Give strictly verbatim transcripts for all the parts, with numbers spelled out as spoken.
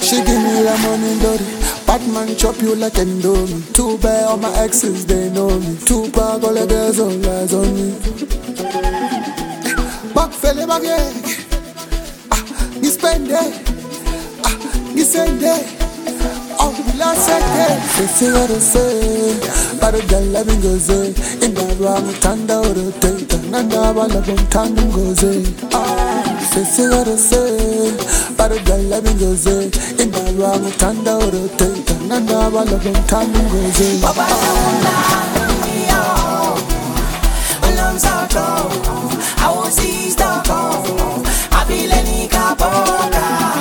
She give me the money, dirty. Bad man chop you like Indomie. Too bad all my exes, they know me. Too bad all the girls all eyes on me. Back felle back yeah. Ah, you spend it. Ah, you send it. Oh, last second. Say say what I say. But the girl let me go say. In the wrong tanda or the data. Nanda bala bum tandem go say. Ah, say say what I say. But the girl let me go say. In the wrong tanda or the data. Nanda bala bum tandem go say. Baba Nanda, yo, Ulam Sato, I was see Stoko, I feel any capoca.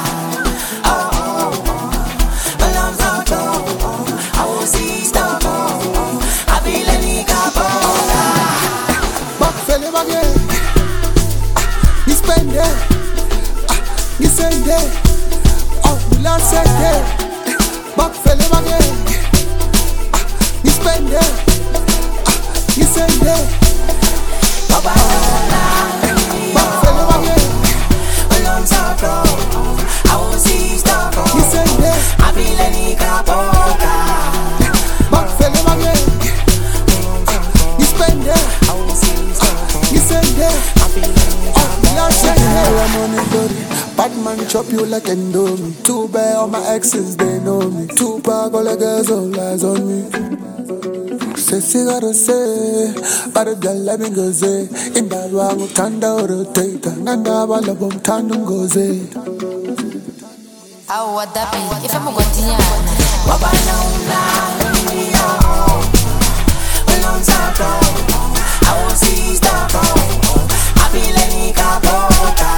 You send it, oh, we last set it. Back fell him again. You spend it, you send it. Baba back fell him again. Along Sato, I will see Stoko. You send it, I feel any capoca. Back fell him again. You spend it, you send it. Oh, we last set it. Money dirty. Bad man chop you like Indomie. Too bad all my exes, they know me. Too bad all the girls all eyes on me. Say, say what I say. But the girl let me go say. In that wrong tanda or the data. Nanda bala bum tandem go say. Oh, what that be? If I'm a continue. Baba Nanda, yo, Ulam Sato, I will see Stoko, I feel any capoca.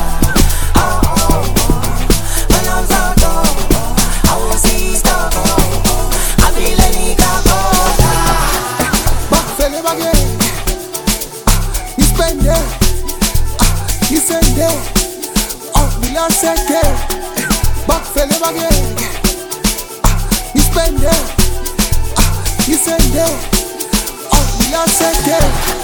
You spend it, you send it. Oh, we last second. Back fell him again. You spend it, you send it. Oh, we last second.